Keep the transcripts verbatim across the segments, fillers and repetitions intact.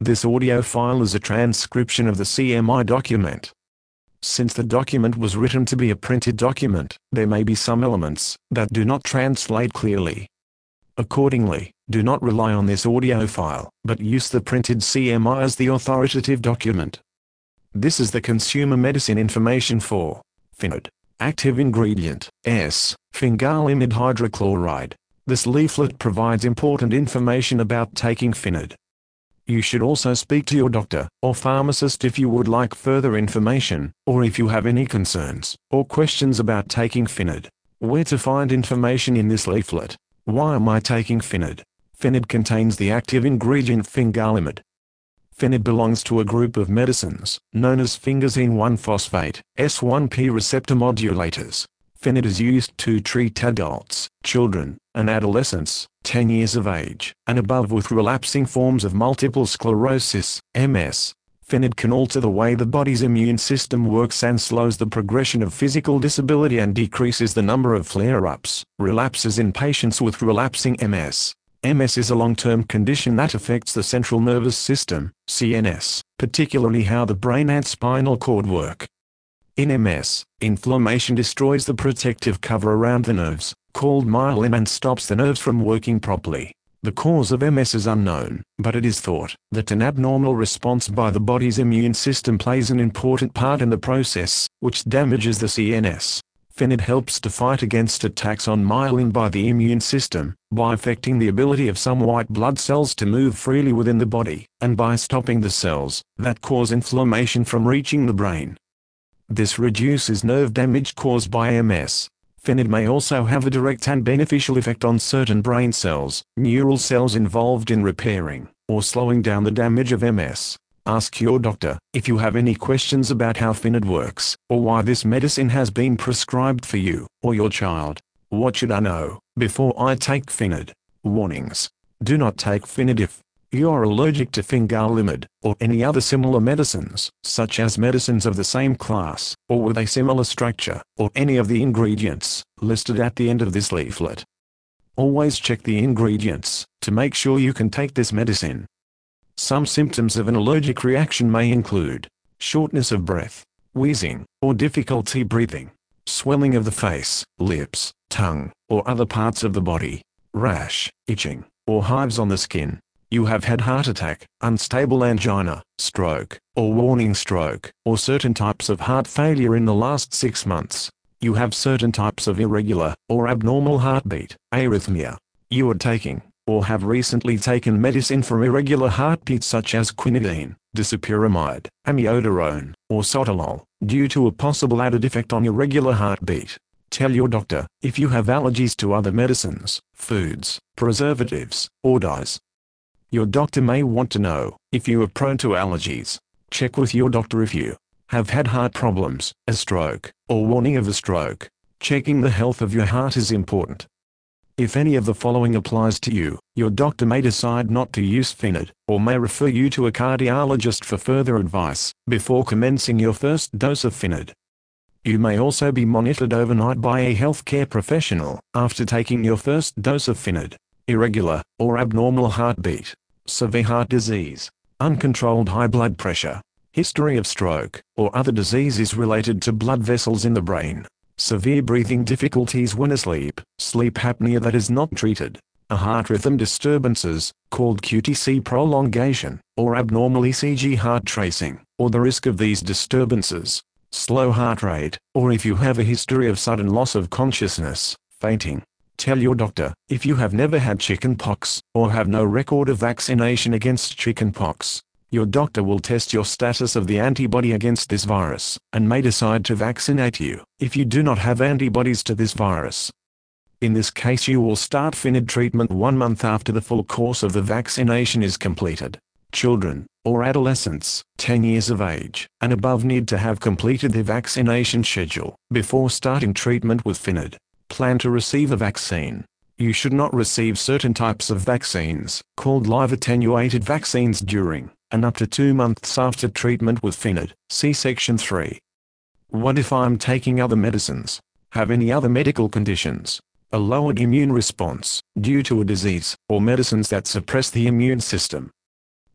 This audio file is a transcription of the C M I document. Since the document was written to be a printed document, there may be some elements that do not translate clearly. Accordingly, do not rely on this audio file, but use the printed C M I as the authoritative document. This is the consumer medicine information for Finid. Active ingredient, S, fingolimid hydrochloride. This leaflet provides important information about taking Finid. You should also speak to your doctor or pharmacist if you would like further information, or if you have any concerns or questions about taking Finid. Where to find information in this leaflet? Why am I taking Finid? Finid contains the active ingredient fingolimid. Finid belongs to a group of medicines known as sphingosine one phosphate S one P receptor modulators. Finid is used to treat adults, children, and adolescents, ten years of age and above with relapsing forms of multiple sclerosis, M S. Finid can alter the way the body's immune system works and slows the progression of physical disability and decreases the number of flare-ups, relapses in patients with relapsing M S. M S is a long-term condition that affects the central nervous system, C N S, particularly how the brain and spinal cord work. In M S, inflammation destroys the protective cover around the nerves, called myelin, and stops the nerves from working properly. The cause of M S is unknown, but it is thought that an abnormal response by the body's immune system plays an important part in the process, which damages the C N S. Finid helps to fight against attacks on myelin by the immune system, by affecting the ability of some white blood cells to move freely within the body, and by stopping the cells that cause inflammation from reaching the brain. This reduces nerve damage caused by M S. Finid may also have a direct and beneficial effect on certain brain cells, neural cells involved in repairing or slowing down the damage of M S. Ask your doctor if you have any questions about how Finid works, or why this medicine has been prescribed for you or your child. What should I know before I take Finid? Warnings. Do not take Finid if you are allergic to fingolimid, or any other similar medicines, such as medicines of the same class, or with a similar structure, or any of the ingredients listed at the end of this leaflet. Always check the ingredients to make sure you can take this medicine. Some symptoms of an allergic reaction may include shortness of breath, wheezing, or difficulty breathing, swelling of the face, lips, tongue, or other parts of the body, rash, itching, or hives on the skin. You have had heart attack, unstable angina, stroke, or warning stroke, or certain types of heart failure in the last six months. You have certain types of irregular or abnormal heartbeat, arrhythmia. You are taking or have recently taken medicine for irregular heartbeat such as quinidine, disopyramide, amiodarone, or sotalol, due to a possible added effect on irregular heartbeat. Tell your doctor if you have allergies to other medicines, foods, preservatives, or dyes. Your doctor may want to know if you are prone to allergies. Check with your doctor if you have had heart problems, a stroke, or warning of a stroke. Checking the health of your heart is important. If any of the following applies to you, your doctor may decide not to use Finid, or may refer you to a cardiologist for further advice before commencing your first dose of Finid. You may also be monitored overnight by a healthcare professional after taking your first dose of Finid. Irregular or abnormal heartbeat, severe heart disease, uncontrolled high blood pressure, history of stroke, or other diseases related to blood vessels in the brain, severe breathing difficulties when asleep, sleep apnea that is not treated, a heart rhythm disturbances, called Q T C prolongation, or abnormal E C G heart tracing, or the risk of these disturbances, slow heart rate, or if you have a history of sudden loss of consciousness, fainting. Tell your doctor if you have never had chickenpox, or have no record of vaccination against chickenpox. Your doctor will test your status of the antibody against this virus, and may decide to vaccinate you if you do not have antibodies to this virus. In this case, you will start Finid treatment one month after the full course of the vaccination is completed. Children, or adolescents, ten years of age and above need to have completed their vaccination schedule before starting treatment with Finid. Plan to receive a vaccine. You should not receive certain types of vaccines, called live attenuated vaccines during, and up to two months after treatment with Finid. See Section three. What if I'm taking other medicines? Have any other medical conditions? A lowered immune response, due to a disease, or medicines that suppress the immune system?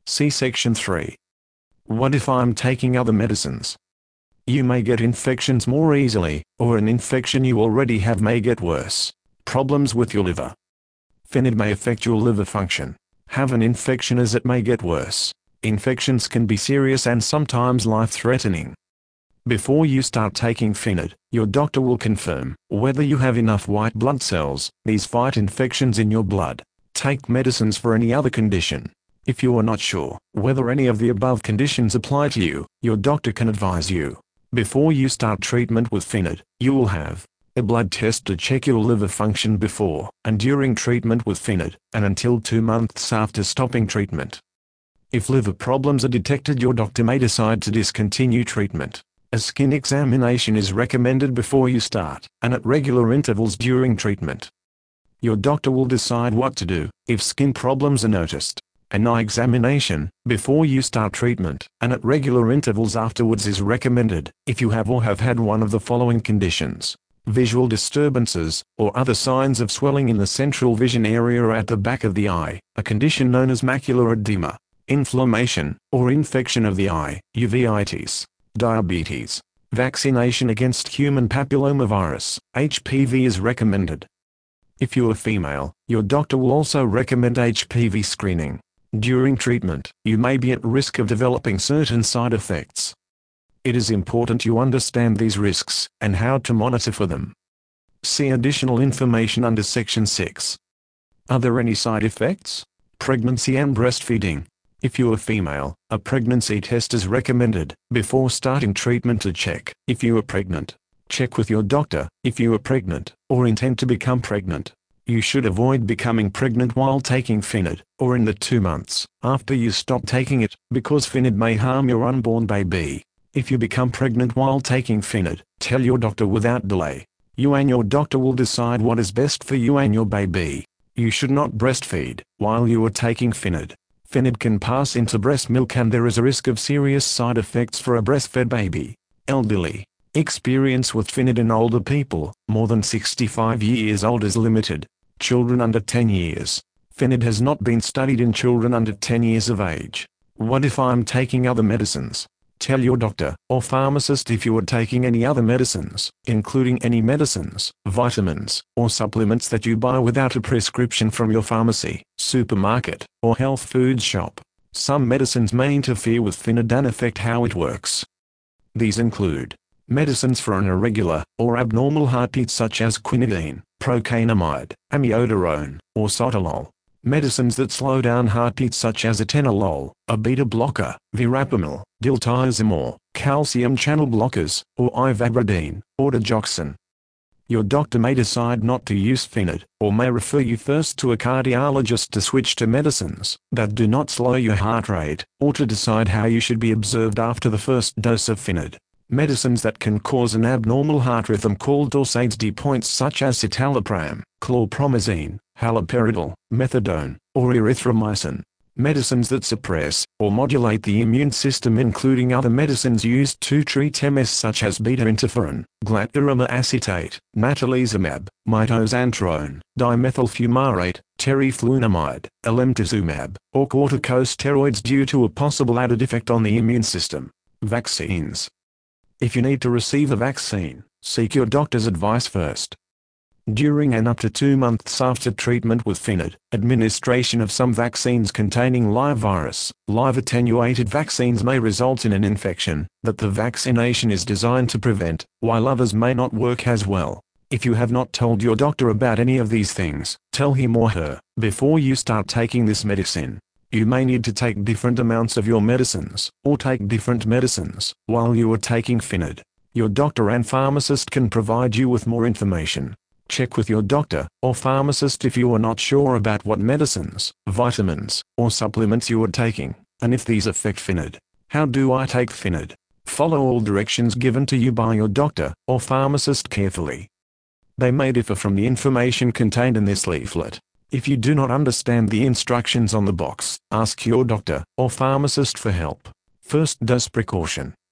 See Section three. What if I'm taking other medicines? You may get infections more easily, or an infection you already have may get worse. Problems with your liver. Finid may affect your liver function. Have an infection as it may get worse. Infections can be serious and sometimes life-threatening. Before you start taking Finid, your doctor will confirm whether you have enough white blood cells. These fight infections in your blood. Take medicines for any other condition. If you are not sure whether any of the above conditions apply to you, your doctor can advise you. Before you start treatment with Finid, you will have a blood test to check your liver function before and during treatment with Finid, and until two months after stopping treatment. If liver problems are detected, your doctor may decide to discontinue treatment. A skin examination is recommended before you start, and at regular intervals during treatment. Your doctor will decide what to do if skin problems are noticed. An eye examination before you start treatment, and at regular intervals afterwards is recommended if you have or have had one of the following conditions: visual disturbances, or other signs of swelling in the central vision area or at the back of the eye, a condition known as macular edema, inflammation, or infection of the eye, uveitis, diabetes. Vaccination against human papillomavirus, H P V is recommended. If you are female, your doctor will also recommend H P V screening. During treatment, you may be at risk of developing certain side effects. It is important you understand these risks and how to monitor for them. See additional information under Section six. Are there any side effects? Pregnancy and breastfeeding. If you are female, a pregnancy test is recommended before starting treatment to check if you are pregnant. Check with your doctor if you are pregnant or intend to become pregnant. You should avoid becoming pregnant while taking Finid, or in the two months after you stop taking it, because Finid may harm your unborn baby. If you become pregnant while taking Finid, tell your doctor without delay. You and your doctor will decide what is best for you and your baby. You should not breastfeed while you are taking Finid. Finid can pass into breast milk and there is a risk of serious side effects for a breastfed baby. Elderly. Experience with Finid in older people, more than sixty-five years old, is limited. Children under ten years. Finid has not been studied in children under ten years of age. What if I'm taking other medicines? Tell your doctor or pharmacist if you are taking any other medicines, including any medicines, vitamins, or supplements that you buy without a prescription from your pharmacy, supermarket, or health food shop. Some medicines may interfere with Finid and affect how it works. These include medicines for an irregular or abnormal heartbeat such as quinidine, procainamide, amiodarone, or sotalol. Medicines that slow down heartbeats such as atenolol, a beta blocker, verapamil, diltiazem, calcium channel blockers, or ivabradine, or digoxin. Your doctor may decide not to use Finid, or may refer you first to a cardiologist to switch to medicines that do not slow your heart rate, or to decide how you should be observed after the first dose of Finid. Medicines that can cause an abnormal heart rhythm called torsades de pointes such as citalopram, chlorpromazine, haloperidol, methadone, or erythromycin. Medicines that suppress or modulate the immune system including other medicines used to treat M S such as beta-interferon, glatiramer acetate, natalizumab, mitoxantrone, dimethylfumarate, teriflunomide, alemtuzumab, or corticosteroids due to a possible added effect on the immune system. Vaccines. If you need to receive a vaccine, seek your doctor's advice first. During and up to two months after treatment with Finid, administration of some vaccines containing live virus, live attenuated vaccines may result in an infection that the vaccination is designed to prevent, while others may not work as well. If you have not told your doctor about any of these things, tell him or her before you start taking this medicine. You may need to take different amounts of your medicines, or take different medicines, while you are taking Finid. Your doctor and pharmacist can provide you with more information. Check with your doctor or pharmacist if you are not sure about what medicines, vitamins, or supplements you are taking, and if these affect Finid. How do I take Finid? Follow all directions given to you by your doctor or pharmacist carefully. They may differ from the information contained in this leaflet. If you do not understand the instructions on the box, ask your doctor or pharmacist for help. First dose precaution.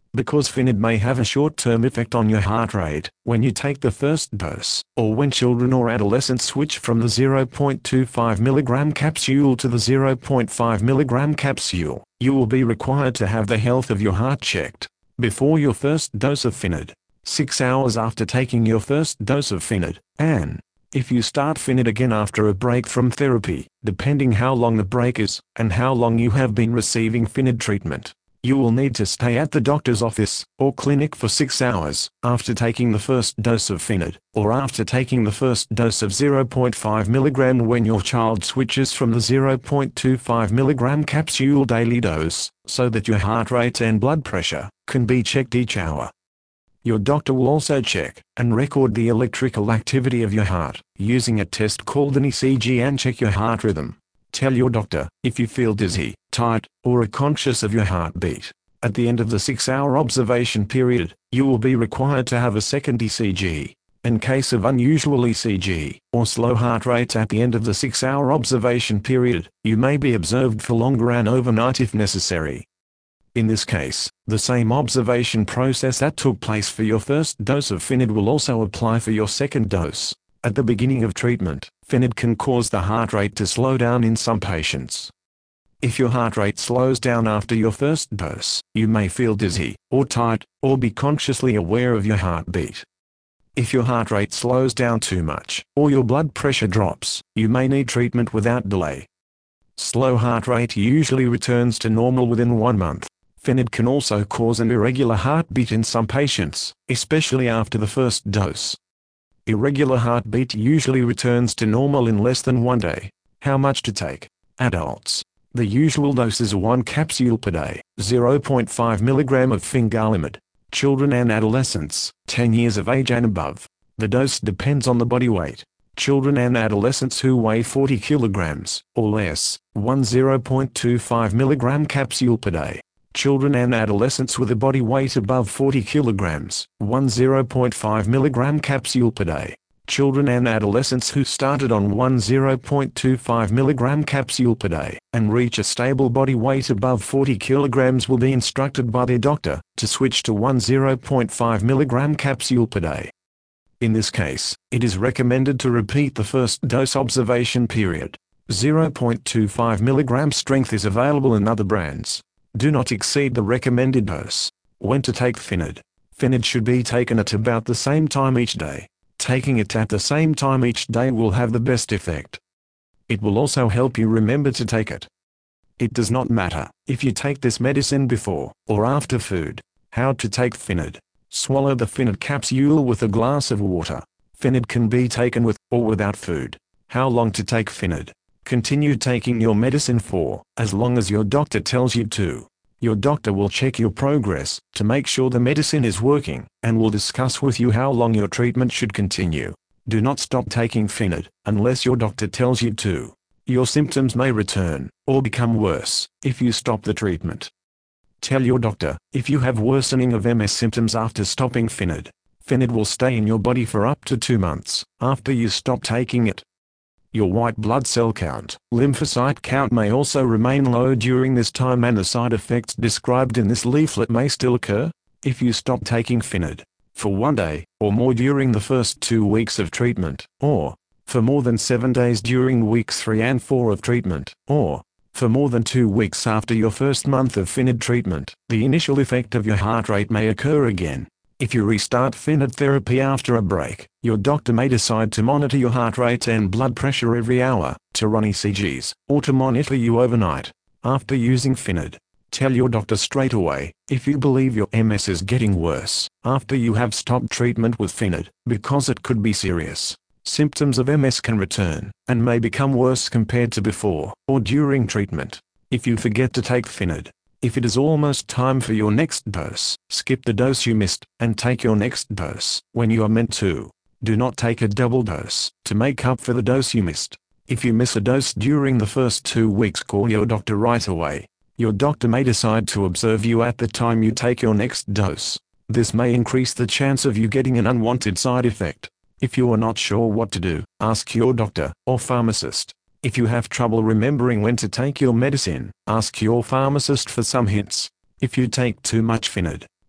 Because Finid may have a short-term effect on your heart rate when you take the first dose, or when children or adolescents switch from the zero point two five milligram capsule to the zero point five milligram capsule, you will be required to have the health of your heart checked before your first dose of Finid, six hours after taking your first dose of Finid, and if you start Finid again after a break from therapy, depending how long the break is and how long you have been receiving Finid treatment, you will need to stay at the doctor's office or clinic for six hours after taking the first dose of Finid, or after taking the first dose of zero point five milligram when your child switches from the zero point two five milligram capsule daily dose, so that your heart rate and blood pressure can be checked each hour. Your doctor will also check and record the electrical activity of your heart using a test called an E C G and check your heart rhythm. Tell your doctor if you feel dizzy, tight, or are conscious of your heartbeat. At the end of the six-hour observation period, you will be required to have a second E C G. In case of unusual E C G or slow heart rate at the end of the six-hour observation period, you may be observed for longer and overnight if necessary. In this case, the same observation process that took place for your first dose of Finid will also apply for your second dose. At the beginning of treatment, Finid can cause the heart rate to slow down in some patients. If your heart rate slows down after your first dose, you may feel dizzy, or tight, or be consciously aware of your heartbeat. If your heart rate slows down too much, or your blood pressure drops, you may need treatment without delay. Slow heart rate usually returns to normal within one month. Finid can also cause an irregular heartbeat in some patients, especially after the first dose. Irregular heartbeat usually returns to normal in less than one day. How much to take? Adults. The usual dose is one capsule per day, zero point five milligram of fingolimod. Children and adolescents, ten years of age and above. The dose depends on the body weight. Children and adolescents who weigh forty kilograms or less, one zero point two five milligram capsule per day. Children and adolescents with a body weight above forty kilograms, one zero point five milligram capsule per day. Children and adolescents who started on one zero point two five milligram capsule per day and reach a stable body weight above forty kilograms will be instructed by their doctor to switch to one zero point five milligram capsule per day. In this case, it is recommended to repeat the first dose observation period. zero point two five milligram strength is available in other brands. Do not exceed the recommended dose. When to take Finid? Finid should be taken at about the same time each day. Taking it at the same time each day will have the best effect. It will also help you remember to take it. It does not matter if you take this medicine before or after food. How to take Finid? Swallow the Finid capsule with a glass of water. Finid can be taken with or without food. How long to take Finid? Continue taking your medicine for as long as your doctor tells you to. Your doctor will check your progress to make sure the medicine is working and will discuss with you how long your treatment should continue. Do not stop taking Finid unless your doctor tells you to. Your symptoms may return or become worse if you stop the treatment. Tell your doctor if you have worsening of M S symptoms after stopping Finid. Finid will stay in your body for up to two months after you stop taking it. Your white blood cell count, lymphocyte count may also remain low during this time and the side effects described in this leaflet may still occur. If you stop taking Finid for one day or more during the first two weeks of treatment, or for more than seven days during weeks three and four of treatment, or for more than two weeks after your first month of Finid treatment, the initial effect of your heart rate may occur again. If you restart Finid therapy after a break, your doctor may decide to monitor your heart rate and blood pressure every hour, to run E C Gs, or to monitor you overnight. After using Finid, tell your doctor straight away if you believe your M S is getting worse after you have stopped treatment with Finid, because it could be serious. Symptoms of M S can return and may become worse compared to before or during treatment. If you forget to take Finid, if it is almost time for your next dose, skip the dose you missed and take your next dose when you are meant to. Do not take a double dose to make up for the dose you missed. If you miss a dose during the first two weeks, call your doctor right away. Your doctor may decide to observe you at the time you take your next dose. This may increase the chance of you getting an unwanted side effect. If you are not sure what to do, ask your doctor or pharmacist. If you have trouble remembering when to take your medicine, ask your pharmacist for some hints. If you take too much Finid,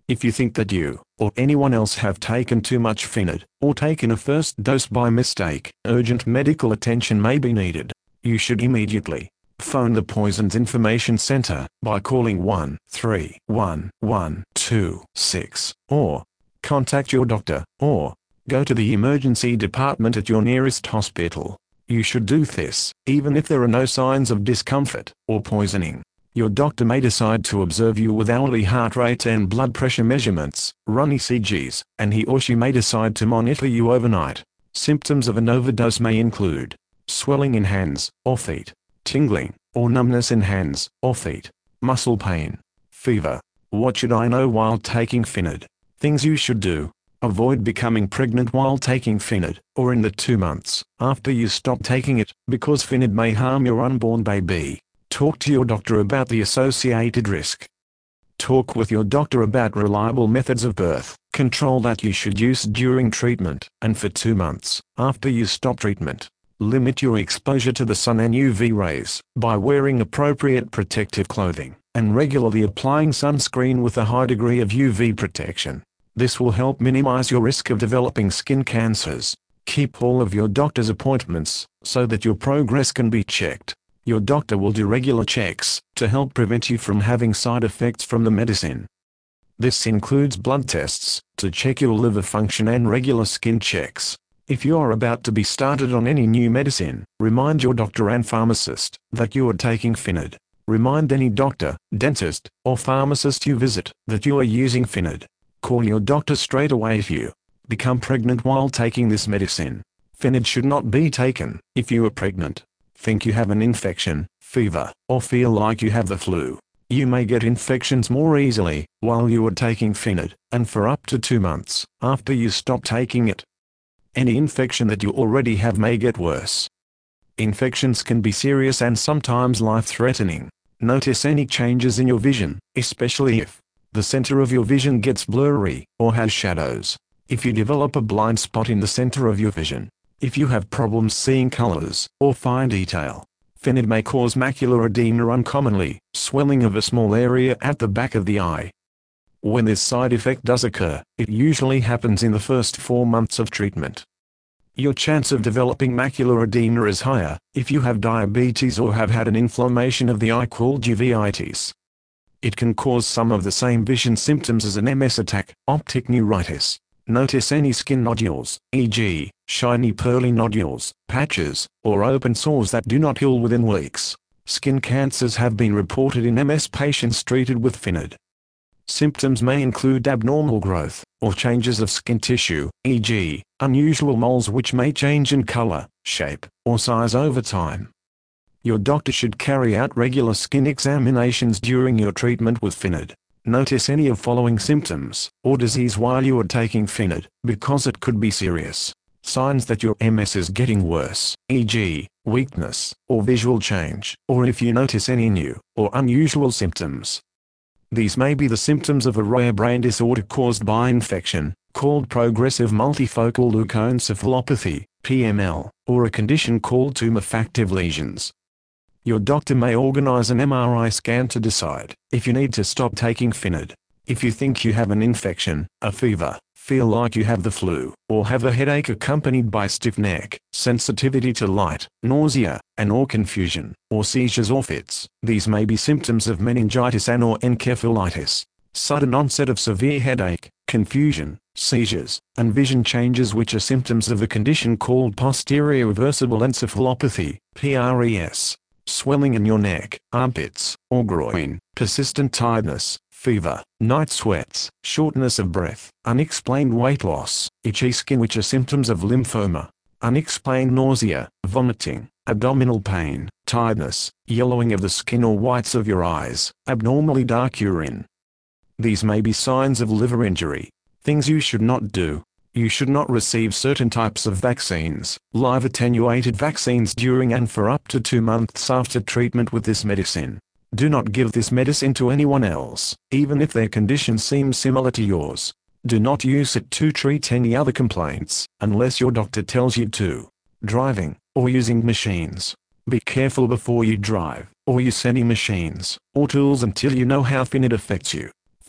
If you think that you, or anyone else have taken too much Finid, or taken a first dose by mistake, urgent medical attention may be needed. You should immediately phone the Poisons Information Center by calling one three one one two six, or contact your doctor, or go to the emergency department at your nearest hospital. You should do this, even if there are no signs of discomfort or poisoning. Your doctor may decide to observe you with hourly heart rate and blood pressure measurements, run E C Gs, and he or she may decide to monitor you overnight. Symptoms of an overdose may include swelling in hands or feet, tingling or numbness in hands or feet, muscle pain, fever. What should I know while taking Finid? Things you should do. Avoid becoming pregnant while taking Finid, or in the two months after you stop taking it, because Finid may harm your unborn baby. Talk to your doctor about the associated risk. Talk with your doctor about reliable methods of birth control that you should use during treatment, and for two months after you stop treatment. Limit your exposure to the sun and U V rays by wearing appropriate protective clothing, and regularly applying sunscreen with a high degree of U V protection. This will help minimize your risk of developing skin cancers. Keep all of your doctor's appointments, so that your progress can be checked. Your doctor will do regular checks to help prevent you from having side effects from the medicine. This includes blood tests to check your liver function and regular skin checks. If you are about to be started on any new medicine, remind your doctor and pharmacist that you are taking Finid. Remind any doctor, dentist, or pharmacist you visit that you are using Finid. Call your doctor straight away if you become pregnant while taking this medicine. Finid should not be taken if you are pregnant, think you have an infection, fever, or feel like you have the flu. You may get infections more easily while you are taking Finid, and for up to two months after you stop taking it. Any infection that you already have may get worse. Infections can be serious and sometimes life-threatening. Notice any changes in your vision, especially if the center of your vision gets blurry or has shadows. If you develop a blind spot in the center of your vision, if you have problems seeing colors or fine detail, Finid may cause macular edema, uncommonly swelling of a small area at the back of the eye. When this side effect does occur, it usually happens in the first four months of treatment. Your chance of developing macular edema is higher if you have diabetes or have had an inflammation of the eye called uveitis. It can cause some of the same vision symptoms as an M S attack, optic neuritis. Notice any skin nodules, for example, shiny pearly nodules, patches, or open sores that do not heal within weeks. Skin cancers have been reported in M S patients treated with Finid. Symptoms may include abnormal growth, or changes of skin tissue, for example, unusual moles which may change in color, shape, or size over time. Your doctor should carry out regular skin examinations during your treatment with Finid. Notice any of following symptoms or disease while you are taking Finid, because it could be serious. Signs that your M S is getting worse, for example, weakness, or visual change, or if you notice any new or unusual symptoms. These may be the symptoms of a rare brain disorder caused by infection, called progressive multifocal leukoencephalopathy, P M L, or a condition called tumefactive lesions. Your doctor may organize an M R I scan to decide if you need to stop taking Finid. If you think you have an infection, a fever, feel like you have the flu, or have a headache accompanied by stiff neck, sensitivity to light, nausea, and or confusion, or seizures or fits, these may be symptoms of meningitis and or encephalitis. Sudden onset of severe headache, confusion, seizures, and vision changes which are symptoms of a condition called posterior reversible encephalopathy, P R E S. Swelling in your neck, armpits, or groin, persistent tiredness, fever, night sweats, shortness of breath, unexplained weight loss, itchy skin which are symptoms of lymphoma, unexplained nausea, vomiting, abdominal pain, tiredness, yellowing of the skin or whites of your eyes, abnormally dark urine. These may be signs of liver injury. Things you should not do. You should not receive certain types of vaccines, live attenuated vaccines during and for up to two months after treatment with this medicine. Do not give this medicine to anyone else, even if their condition seems similar to yours. Do not use it to treat any other complaints, unless your doctor tells you to. Driving, or using machines. Be careful before you drive, or use any machines, or tools until you know how Finid affects you.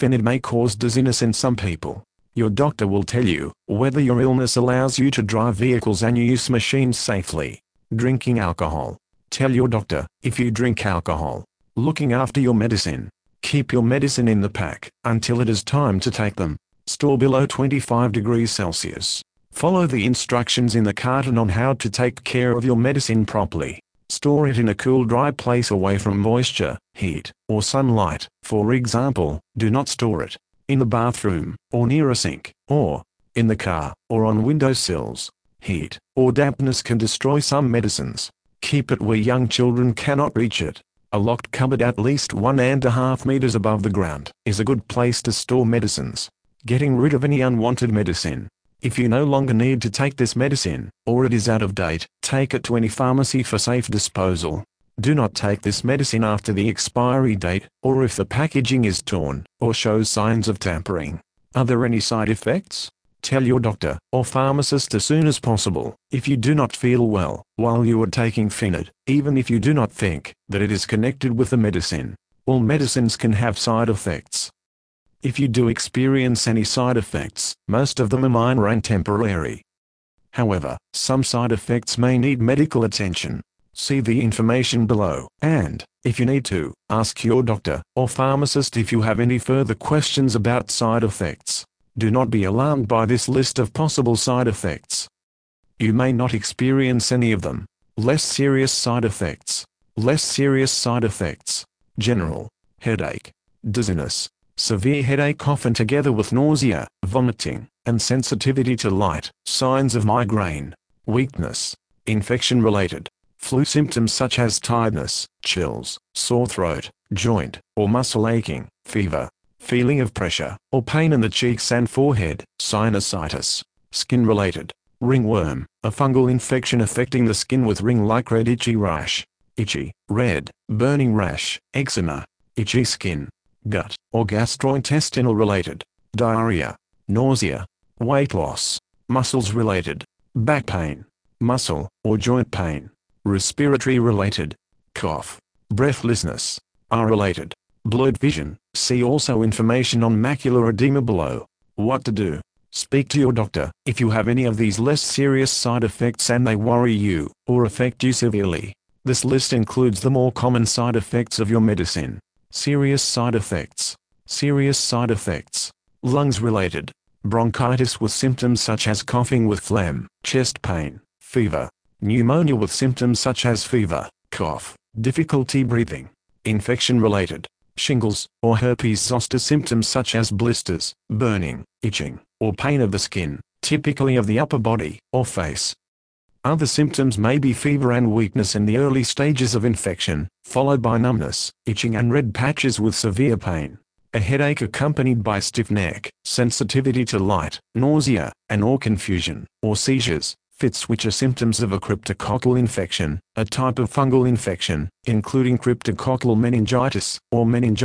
Phenid may cause dizziness in some people. Your doctor will tell you whether your illness allows you to drive vehicles and use machines safely. Drinking alcohol. Tell your doctor if you drink alcohol. Looking after your medicine. Keep your medicine in the pack until it is time to take them. Store below twenty-five degrees Celsius. Follow the instructions in the carton on how to take care of your medicine properly. Store it in a cool, dry place away from moisture, heat, or sunlight. For example, do not store it in the bathroom, or near a sink, or in the car, or on windowsills. Heat or dampness can destroy some medicines. Keep it where young children cannot reach it. A locked cupboard at least one and a half meters above the ground is a good place to store medicines. Getting rid of any unwanted medicine. If you no longer need to take this medicine, or it is out of date, take it to any pharmacy for safe disposal. Do not take this medicine after the expiry date, or if the packaging is torn, or shows signs of tampering. Are there any side effects? Tell your doctor or pharmacist as soon as possible if you do not feel well while you are taking Phenid, even if you do not think that it is connected with the medicine. All medicines can have side effects. If you do experience any side effects, most of them are minor and temporary. However, some side effects may need medical attention. See the information below, and, if you need to, ask your doctor or pharmacist if you have any further questions about side effects. Do not be alarmed by this list of possible side effects. You may not experience any of them. Less serious side effects. Less serious side effects. General headache, dizziness, severe headache often together with nausea, vomiting, and sensitivity to light. Signs of migraine, weakness, infection-related, flu symptoms such as tiredness, chills, sore throat, joint or muscle aching, fever, feeling of pressure or pain in the cheeks and forehead, sinusitis, skin-related, ringworm, a fungal infection affecting the skin with ring-like red itchy rash, itchy, red, burning rash, eczema, itchy skin, gut or gastrointestinal-related, diarrhea, nausea, weight loss, muscles-related, back pain, muscle or joint pain, respiratory-related, cough, breathlessness, eye-related, blurred vision. See also information on macular edema below. What to do? Speak to your doctor if you have any of these less serious side effects and they worry you or affect you severely. This list includes the more common side effects of your medicine. Serious side effects. Serious side effects. Lungs-related. Bronchitis with symptoms such as coughing with phlegm, chest pain, fever. Pneumonia with symptoms such as fever, cough, difficulty breathing. Infection-related. Shingles or herpes zoster symptoms such as blisters, burning, itching, or pain of the skin, typically of the upper body or face. Other symptoms may be fever and weakness in the early stages of infection, followed by numbness, itching and red patches with severe pain. A headache accompanied by stiff neck, sensitivity to light, nausea, and or confusion, or seizures. Fits, which are symptoms of a cryptococcal infection, a type of fungal infection, including cryptococcal meningitis, or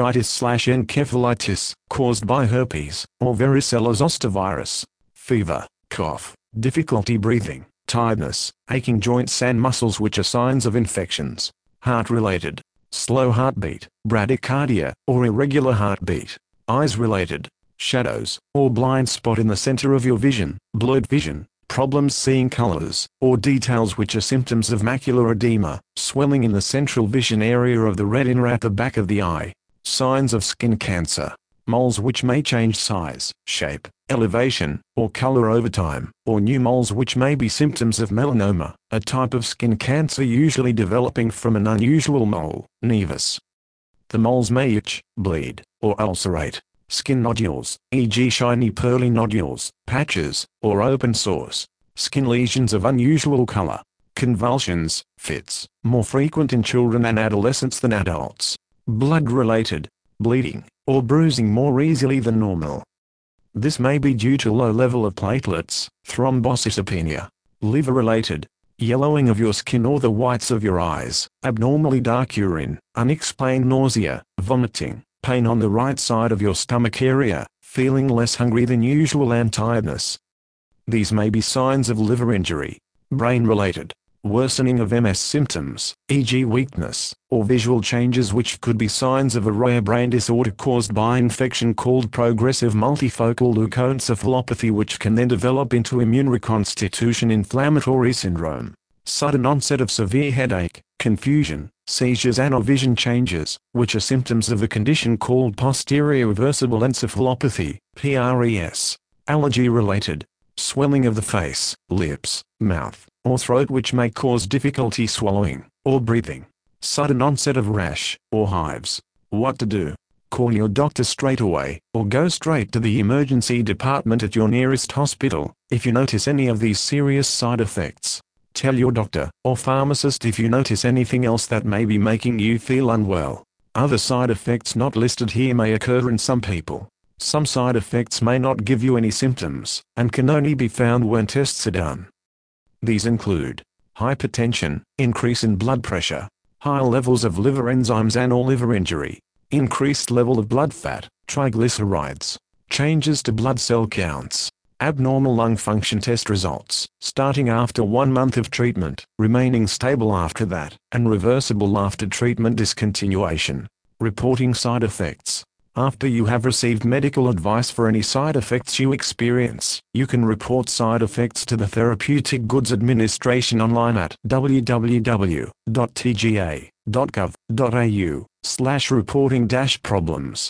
meningitis/encephalitis, caused by herpes, or varicella zoster virus. Fever, cough, difficulty breathing, tiredness, aching joints and muscles, which are signs of infections. Heart-related, slow heartbeat, bradycardia, or irregular heartbeat. Eyes-related, shadows, or blind spot in the center of your vision, blurred vision, problems seeing colors, or details, which are symptoms of macular edema, swelling in the central vision area of the retina at the back of the eye. Signs of skin cancer. Moles which may change size, shape, elevation, or color over time, or new moles which may be symptoms of melanoma, a type of skin cancer usually developing from an unusual mole, nevus. The moles may itch, bleed, or ulcerate. Skin nodules, for example shiny pearly nodules, patches, or open sores. Skin lesions of unusual color. Convulsions, fits, more frequent in children and adolescents than adults. Blood-related, bleeding, or bruising more easily than normal. This may be due to low level of platelets, thrombocytopenia. Liver-related, yellowing of your skin or the whites of your eyes, abnormally dark urine, unexplained nausea, vomiting, pain on the right side of your stomach area, feeling less hungry than usual and tiredness. These may be signs of liver injury. Brain-related, worsening of M S symptoms, for example weakness, or visual changes which could be signs of a rare brain disorder caused by infection called progressive multifocal leukoencephalopathy, which can then develop into immune reconstitution inflammatory syndrome. Sudden onset of severe headache, confusion, seizures and or vision changes, which are symptoms of a condition called posterior reversible encephalopathy, P R E S. Allergy-related, swelling of the face, lips, mouth, or throat which may cause difficulty swallowing, or breathing. Sudden onset of rash, or hives. What to do? Call your doctor straight away, or go straight to the emergency department at your nearest hospital, if you notice any of these serious side effects. Tell your doctor, or pharmacist if you notice anything else that may be making you feel unwell. Other side effects not listed here may occur in some people. Some side effects may not give you any symptoms, and can only be found when tests are done. These include hypertension, increase in blood pressure, high levels of liver enzymes and or liver injury, increased level of blood fat, triglycerides, changes to blood cell counts, abnormal lung function test results, starting after one month of treatment, remaining stable after that, and reversible after treatment discontinuation. Reporting side effects. After you have received medical advice for any side effects you experience, you can report side effects to the Therapeutic Goods Administration online at w w w dot t g a dot gov dot a u slash reporting dash problems.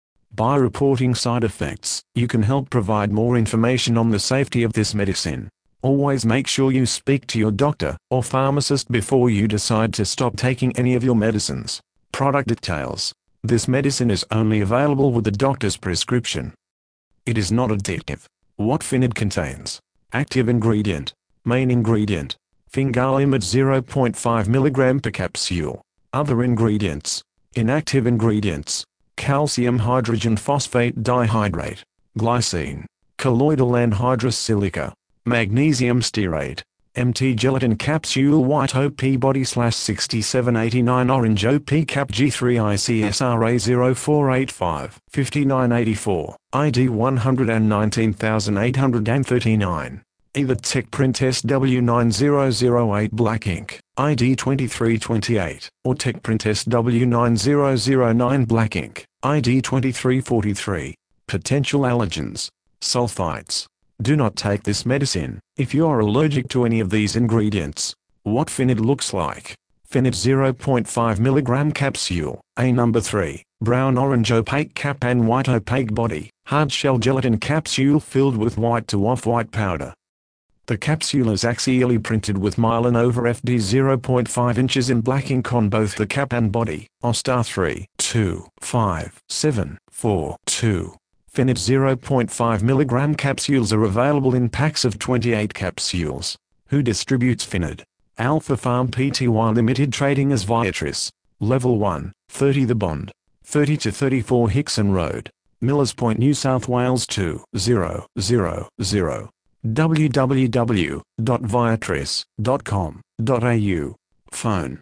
By reporting side effects, you can help provide more information on the safety of this medicine. Always make sure you speak to your doctor or pharmacist before you decide to stop taking any of your medicines. Product details. This medicine is only available with the doctor's prescription. It is not addictive. What Finid contains. Active ingredient. Main ingredient. Fingolimod zero point five milligrams per capsule. Other ingredients. Inactive ingredients. Calcium hydrogen phosphate dihydrate, glycine, colloidal anhydrous silica, magnesium stearate, M T gelatin capsule white O P body slash sixty-seven eighty-nine orange O P cap G three I C S R A zero four eight five, fifty-nine eighty-four, I D one hundred nineteen thousand eight hundred thirty-nine. Either TechPrint S W nine zero zero eight black ink, I D twenty-three twenty-eight, or TechPrint S W nine zero zero nine black ink, I D twenty-three forty-three. Potential allergens. Sulfites. Do not take this medicine if you are allergic to any of these ingredients. What Finid looks like. Finid zero point five milligrams capsule, A number three, brown orange opaque cap and white opaque body, hard shell gelatin capsule filled with white to off-white powder. The capsule is axially printed with myelin over F D zero point five inches in black ink on both the cap and body. O star three, two, five, seven, four, two. Finid zero point five milligrams capsules are available in packs of twenty-eight capsules. Who distributes Finid? Alpha Pharm Pty Limited, trading as Viatris. Level one, thirty The Bond. thirty to thirty-four Hickson Road, Millers Point, New South Wales two zero zero zero. w w w dot viatris dot com dot a u. Phone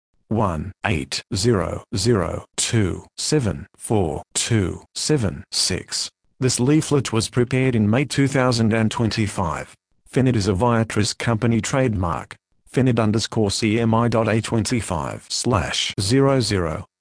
one eight zero zero two seven four two seven six. This leaflet was prepared in May two thousand twenty-five. Finid is a Viatris company trademark. Finid underscore C M I dot A twenty-five slash zero zero.